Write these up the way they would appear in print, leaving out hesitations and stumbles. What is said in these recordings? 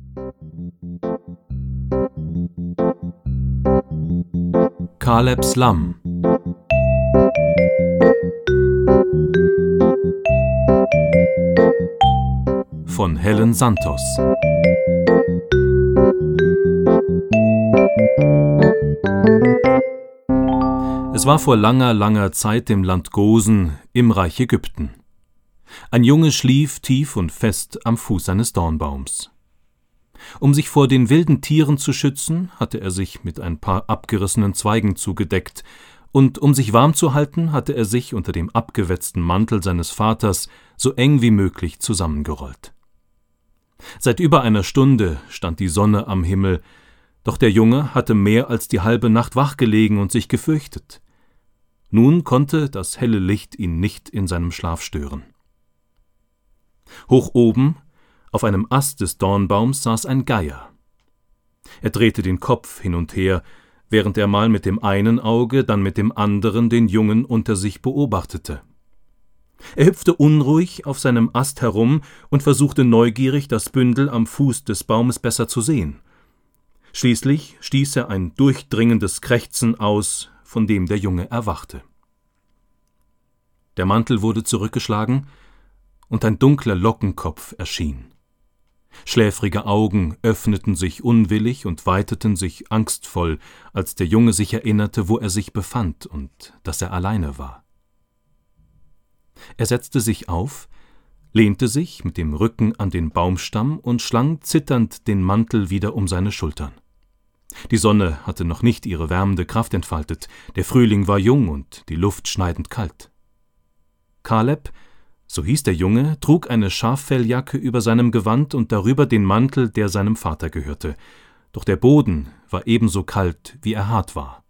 Kalebs Lamm von Helen Santos. Es war vor langer, langer Zeit im Land Gosen im Reich Ägypten. Ein Junge schlief tief und fest am Fuß eines Dornbaums. Um sich vor den wilden Tieren zu schützen, hatte er sich mit ein paar abgerissenen Zweigen zugedeckt, und um sich warm zu halten, hatte er sich unter dem abgewetzten Mantel seines Vaters so eng wie möglich zusammengerollt. Seit über einer Stunde stand die Sonne am Himmel, doch der Junge hatte mehr als die halbe Nacht wachgelegen und sich gefürchtet. Nun konnte das helle Licht ihn nicht in seinem Schlaf stören. Hoch oben, auf einem Ast des Dornbaums, saß ein Geier. Er drehte den Kopf hin und her, während er mal mit dem einen Auge, dann mit dem anderen den Jungen unter sich beobachtete. Er hüpfte unruhig auf seinem Ast herum und versuchte neugierig, das Bündel am Fuß des Baumes besser zu sehen. Schließlich stieß er ein durchdringendes Krächzen aus, von dem der Junge erwachte. Der Mantel wurde zurückgeschlagen, und ein dunkler Lockenkopf erschien. Schläfrige Augen öffneten sich unwillig und weiteten sich angstvoll, als der Junge sich erinnerte, wo er sich befand und dass er alleine war. Er setzte sich auf, lehnte sich mit dem Rücken an den Baumstamm und schlang zitternd den Mantel wieder um seine Schultern. Die Sonne hatte noch nicht ihre wärmende Kraft entfaltet, der Frühling war jung und die Luft schneidend kalt. Kaleb, so hieß der Junge, trug eine Schaffelljacke über seinem Gewand und darüber den Mantel, der seinem Vater gehörte, doch der Boden war ebenso kalt, wie er hart war.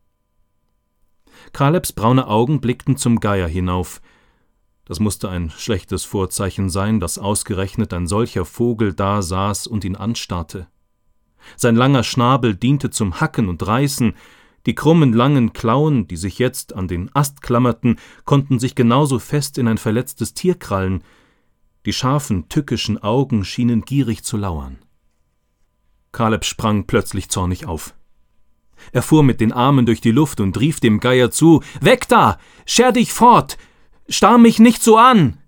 Kalebs braune Augen blickten zum Geier hinauf. Das musste ein schlechtes Vorzeichen sein, dass ausgerechnet ein solcher Vogel da saß und ihn anstarrte. Sein langer Schnabel diente zum Hacken und Reißen, die krummen, langen Klauen, die sich jetzt an den Ast klammerten, konnten sich genauso fest in ein verletztes Tier krallen. Die scharfen, tückischen Augen schienen gierig zu lauern. Kaleb sprang plötzlich zornig auf. Er fuhr mit den Armen durch die Luft und rief dem Geier zu: »Weg da! Scher dich fort! Starr mich nicht so an!«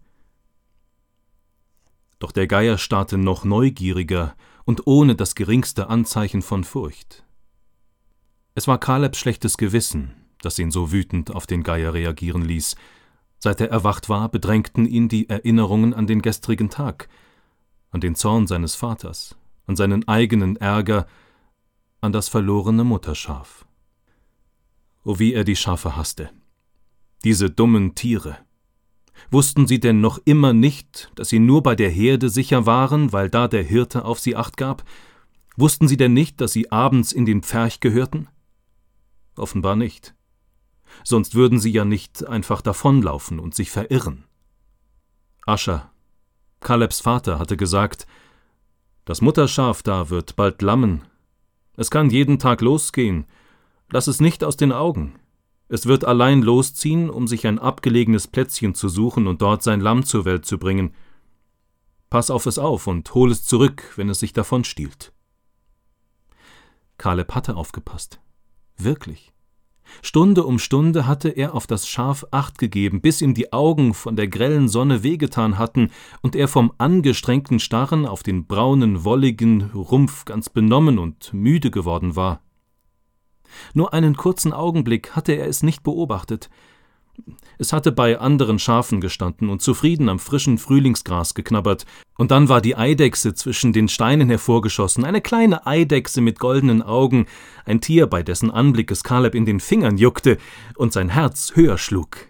Doch der Geier starrte noch neugieriger und ohne das geringste Anzeichen von Furcht. Es war Kalebs schlechtes Gewissen, das ihn so wütend auf den Geier reagieren ließ. Seit er erwacht war, bedrängten ihn die Erinnerungen an den gestrigen Tag, an den Zorn seines Vaters, an seinen eigenen Ärger, an das verlorene Mutterschaf. Oh, wie er die Schafe hasste! Diese dummen Tiere! Wussten sie denn noch immer nicht, dass sie nur bei der Herde sicher waren, weil da der Hirte auf sie Acht gab? Wussten sie denn nicht, dass sie abends in den Pferch gehörten? Offenbar nicht. Sonst würden sie ja nicht einfach davonlaufen und sich verirren. Ascher, Kalebs Vater, hatte gesagt: »Das Mutterschaf da wird bald lammen. Es kann jeden Tag losgehen. Lass es nicht aus den Augen. Es wird allein losziehen, um sich ein abgelegenes Plätzchen zu suchen und dort sein Lamm zur Welt zu bringen. Pass auf es auf und hol es zurück, wenn es sich davonstiehlt.« Kaleb hatte aufgepasst. Wirklich. Stunde um Stunde hatte er auf das Schaf Acht gegeben, bis ihm die Augen von der grellen Sonne wehgetan hatten und er vom angestrengten Starren auf den braunen, wolligen Rumpf ganz benommen und müde geworden war. Nur einen kurzen Augenblick hatte er es nicht beobachtet. Es hatte bei anderen Schafen gestanden und zufrieden am frischen Frühlingsgras geknabbert, und dann war die Eidechse zwischen den Steinen hervorgeschossen, eine kleine Eidechse mit goldenen Augen, ein Tier, bei dessen Anblick es Kaleb in den Fingern juckte und sein Herz höher schlug.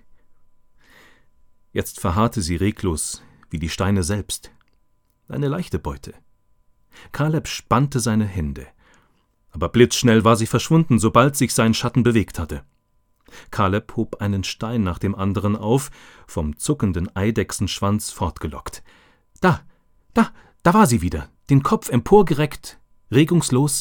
Jetzt verharrte sie reglos, wie die Steine selbst. Eine leichte Beute. Kaleb spannte seine Hände, aber blitzschnell war sie verschwunden, sobald sich sein Schatten bewegt hatte. Kaleb hob einen Stein nach dem anderen auf, vom zuckenden Eidechsenschwanz fortgelockt. Da war sie wieder, den Kopf emporgereckt, regungslos,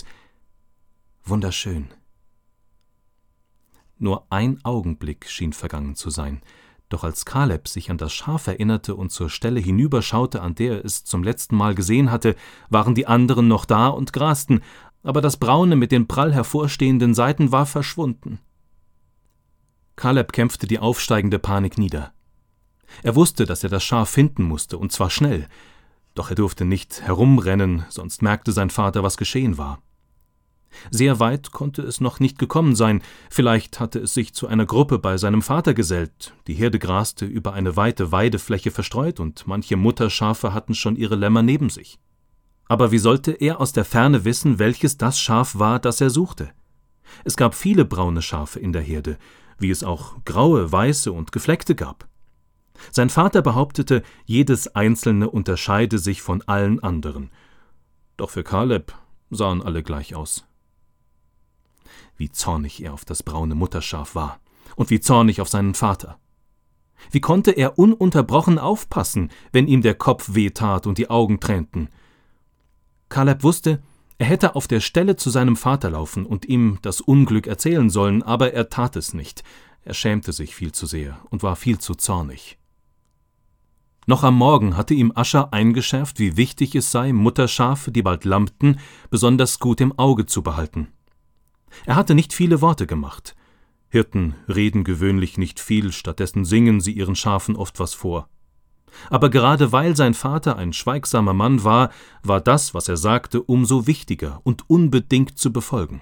wunderschön. Nur ein Augenblick schien vergangen zu sein. Doch als Kaleb sich an das Schaf erinnerte und zur Stelle hinüberschaute, an der er es zum letzten Mal gesehen hatte, waren die anderen noch da und grasten, aber das Braune mit den prall hervorstehenden Seiten war verschwunden. Kaleb kämpfte die aufsteigende Panik nieder. Er wusste, dass er das Schaf finden musste, und zwar schnell, doch er durfte nicht herumrennen, sonst merkte sein Vater, was geschehen war. Sehr weit konnte es noch nicht gekommen sein, vielleicht hatte es sich zu einer Gruppe bei seinem Vater gesellt, die Herde graste über eine weite Weidefläche verstreut und manche Mutterschafe hatten schon ihre Lämmer neben sich. Aber wie sollte er aus der Ferne wissen, welches das Schaf war, das er suchte? Es gab viele braune Schafe in der Herde, wie es auch graue, weiße und gefleckte gab. Sein Vater behauptete, jedes einzelne unterscheide sich von allen anderen. Doch für Kaleb sahen alle gleich aus. Wie zornig er auf das braune Mutterschaf war und wie zornig auf seinen Vater. Wie konnte er ununterbrochen aufpassen, wenn ihm der Kopf wehtat und die Augen tränten? Kaleb wusste, er hätte auf der Stelle zu seinem Vater laufen und ihm das Unglück erzählen sollen, aber er tat es nicht. Er schämte sich viel zu sehr und war viel zu zornig. Noch am Morgen hatte ihm Ascher eingeschärft, wie wichtig es sei, Mutterschafe, die bald lambten, besonders gut im Auge zu behalten. Er hatte nicht viele Worte gemacht. Hirten reden gewöhnlich nicht viel, stattdessen singen sie ihren Schafen oft was vor. Aber gerade weil sein Vater ein schweigsamer Mann war, war das, was er sagte, umso wichtiger und unbedingt zu befolgen.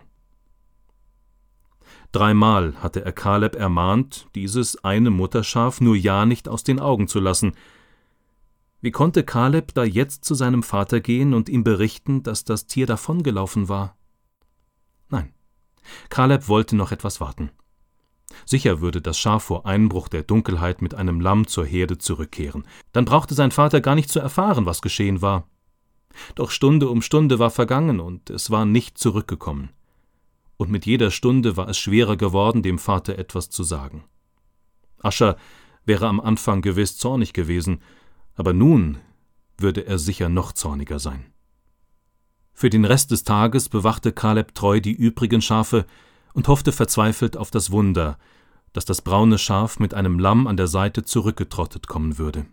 3-mal hatte er Kaleb ermahnt, dieses eine Mutterschaf nur ja nicht aus den Augen zu lassen. Wie konnte Kaleb da jetzt zu seinem Vater gehen und ihm berichten, dass das Tier davongelaufen war? Nein, Kaleb wollte noch etwas warten. Sicher würde das Schaf vor Einbruch der Dunkelheit mit einem Lamm zur Herde zurückkehren. Dann brauchte sein Vater gar nicht zu erfahren, was geschehen war. Doch Stunde um Stunde war vergangen und es war nicht zurückgekommen. Und mit jeder Stunde war es schwerer geworden, dem Vater etwas zu sagen. Ascher wäre am Anfang gewiss zornig gewesen, aber nun würde er sicher noch zorniger sein. Für den Rest des Tages bewachte Kaleb treu die übrigen Schafe und hoffte verzweifelt auf das Wunder, dass das braune Schaf mit einem Lamm an der Seite zurückgetrottet kommen würde.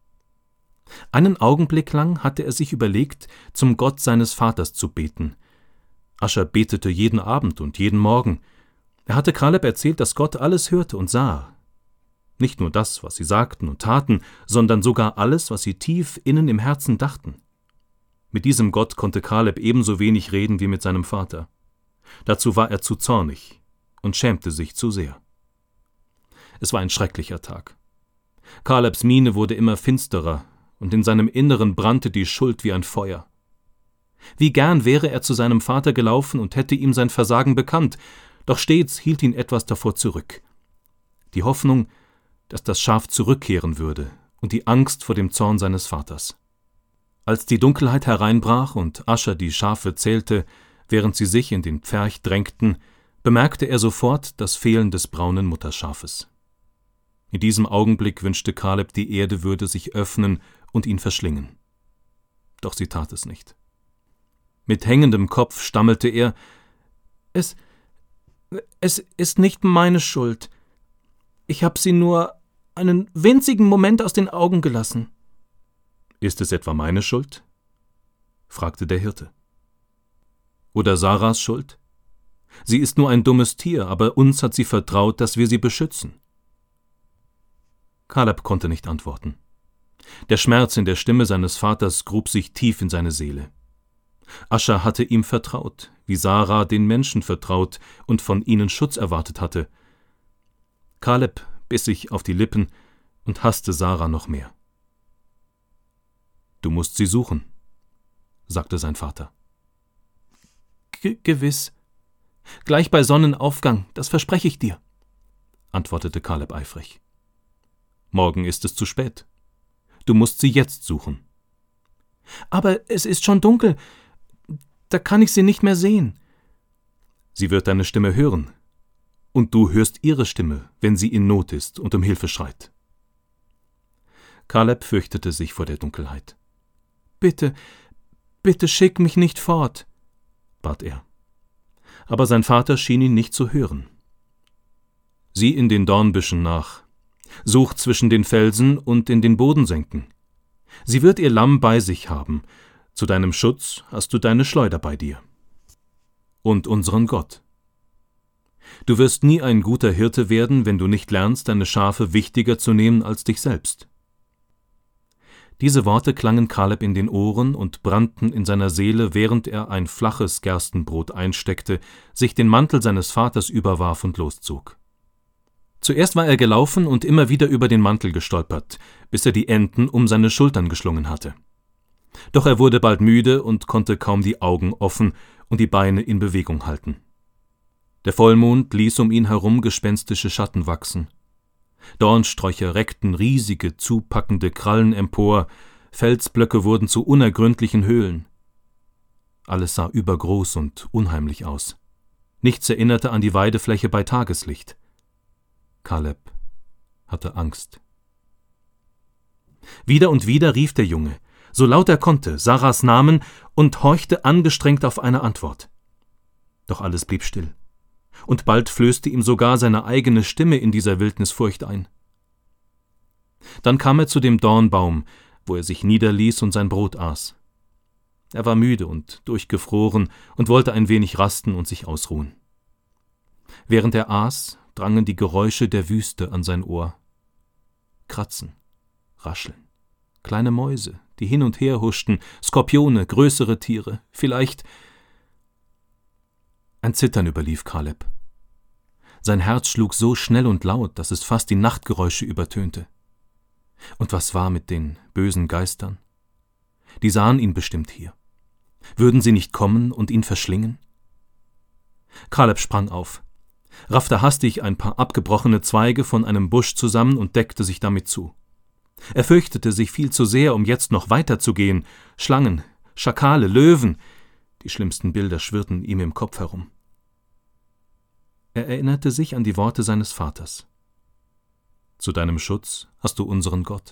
Einen Augenblick lang hatte er sich überlegt, zum Gott seines Vaters zu beten. Ascher betete jeden Abend und jeden Morgen. Er hatte Kaleb erzählt, dass Gott alles hörte und sah. Nicht nur das, was sie sagten und taten, sondern sogar alles, was sie tief innen im Herzen dachten. Mit diesem Gott konnte Kaleb ebenso wenig reden wie mit seinem Vater. Dazu war er zu zornig und schämte sich zu sehr. Es war ein schrecklicher Tag. Kalebs Miene wurde immer finsterer, und in seinem Inneren brannte die Schuld wie ein Feuer. Wie gern wäre er zu seinem Vater gelaufen und hätte ihm sein Versagen bekannt, doch stets hielt ihn etwas davor zurück. Die Hoffnung, dass das Schaf zurückkehren würde, und die Angst vor dem Zorn seines Vaters. Als die Dunkelheit hereinbrach und Ascher die Schafe zählte, während sie sich in den Pferch drängten, bemerkte er sofort das Fehlen des braunen Mutterschafes. In diesem Augenblick wünschte Kaleb, die Erde würde sich öffnen und ihn verschlingen. Doch sie tat es nicht. Mit hängendem Kopf stammelte er: Es ist nicht meine Schuld. Ich habe sie nur einen winzigen Moment aus den Augen gelassen. »Ist es etwa meine Schuld?« fragte der Hirte. »Oder Sarahs Schuld? Sie ist nur ein dummes Tier, aber uns hat sie vertraut, dass wir sie beschützen.« Kaleb konnte nicht antworten. Der Schmerz in der Stimme seines Vaters grub sich tief in seine Seele. Ascher hatte ihm vertraut, wie Sarah den Menschen vertraut und von ihnen Schutz erwartet hatte. Kaleb biss sich auf die Lippen und hasste Sarah noch mehr. »Du musst sie suchen«, sagte sein Vater. »Gewiss. Gleich bei Sonnenaufgang, das verspreche ich dir«, antwortete Kaleb eifrig. »Morgen ist es zu spät. Du musst sie jetzt suchen.« »Aber es ist schon dunkel. Da kann ich sie nicht mehr sehen.« »Sie wird deine Stimme hören. Und du hörst ihre Stimme, wenn sie in Not ist und um Hilfe schreit.« Kaleb fürchtete sich vor der Dunkelheit. »Bitte, bitte schick mich nicht fort«, bat er. Aber sein Vater schien ihn nicht zu hören. »Sieh in den Dornbüschen nach. Sucht zwischen den Felsen und in den Bodensenken. Sie wird ihr Lamm bei sich haben. Zu deinem Schutz hast du deine Schleuder bei dir. Und unseren Gott. Du wirst nie ein guter Hirte werden, wenn du nicht lernst, deine Schafe wichtiger zu nehmen als dich selbst. Diese Worte klangen Kaleb in den Ohren und brannten in seiner Seele, während er ein flaches Gerstenbrot einsteckte, sich den Mantel seines Vaters überwarf und loszog. Zuerst war er gelaufen und immer wieder über den Mantel gestolpert, bis er die Enden um seine Schultern geschlungen hatte. Doch er wurde bald müde und konnte kaum die Augen offen und die Beine in Bewegung halten. Der Vollmond ließ um ihn herum gespenstische Schatten wachsen. Dornsträucher reckten riesige, zupackende Krallen empor, Felsblöcke wurden zu unergründlichen Höhlen. Alles sah übergroß und unheimlich aus. Nichts erinnerte an die Weidefläche bei Tageslicht. Kaleb hatte Angst. Wieder und wieder rief der Junge, so laut er konnte, Sarahs Namen und horchte angestrengt auf eine Antwort. Doch alles blieb still. Und bald flößte ihm sogar seine eigene Stimme in dieser Wildnis Furcht ein. Dann kam er zu dem Dornbaum, wo er sich niederließ und sein Brot aß. Er war müde und durchgefroren und wollte ein wenig rasten und sich ausruhen. Während er aß, drangen die Geräusche der Wüste an sein Ohr. Kratzen, Rascheln, kleine Mäuse, die hin und her huschten, Skorpione, größere Tiere, vielleicht. Ein Zittern überlief Kaleb. Sein Herz schlug so schnell und laut, dass es fast die Nachtgeräusche übertönte. Und was war mit den bösen Geistern? Die sahen ihn bestimmt hier. Würden sie nicht kommen und ihn verschlingen? Kaleb sprang auf, raffte hastig ein paar abgebrochene Zweige von einem Busch zusammen und deckte sich damit zu. Er fürchtete sich viel zu sehr, um jetzt noch weiterzugehen. Schlangen, Schakale, Löwen, die schlimmsten Bilder schwirrten ihm im Kopf herum. Er erinnerte sich an die Worte seines Vaters. Zu deinem Schutz hast du unseren Gott.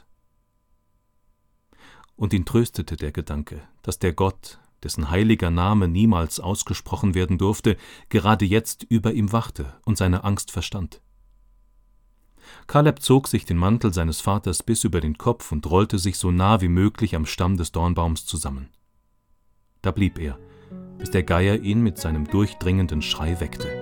Und ihn tröstete der Gedanke, dass der Gott, dessen heiliger Name niemals ausgesprochen werden durfte, gerade jetzt über ihm wachte und seine Angst verstand. Kaleb zog sich den Mantel seines Vaters bis über den Kopf und rollte sich so nah wie möglich am Stamm des Dornbaums zusammen. Da blieb er, bis der Geier ihn mit seinem durchdringenden Schrei weckte.